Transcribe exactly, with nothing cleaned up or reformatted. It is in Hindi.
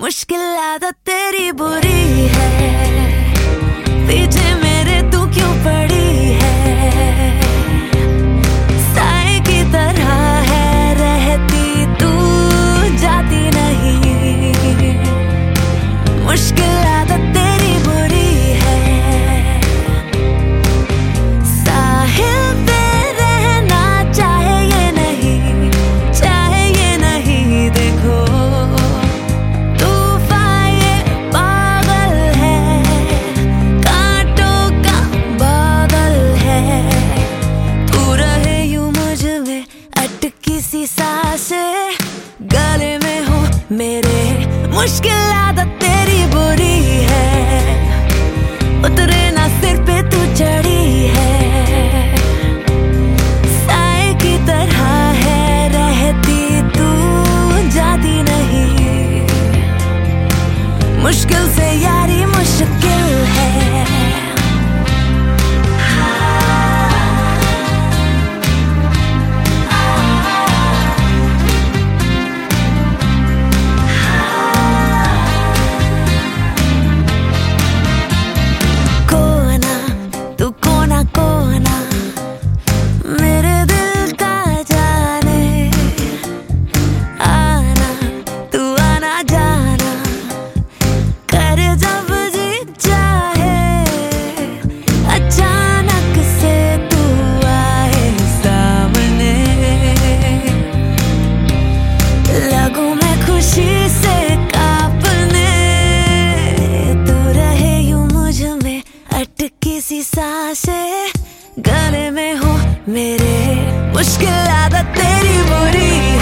मुश्किल आदत तेरी बुरी है, पीछे मेरे तू क्यों पड़ी है। साए की तरह है रहती तू, जाती नहीं। मुश्किल आदत तेरी बुरी है, साहिल पे रहना चाहे ये नहीं, चाहे ये नहीं। देखो किसी सांसें गले में हो मेरे, मुश्किल आदत तेरी बुरी है, उतरे ना सिर पे तू चढ़ी है। साए की तरह है रहती तू, जाती नहीं। मुश्किल से यारी मुश्किल है। किसी सांसें गले में हो मेरे, मुश्किल आदत तेरी बुरी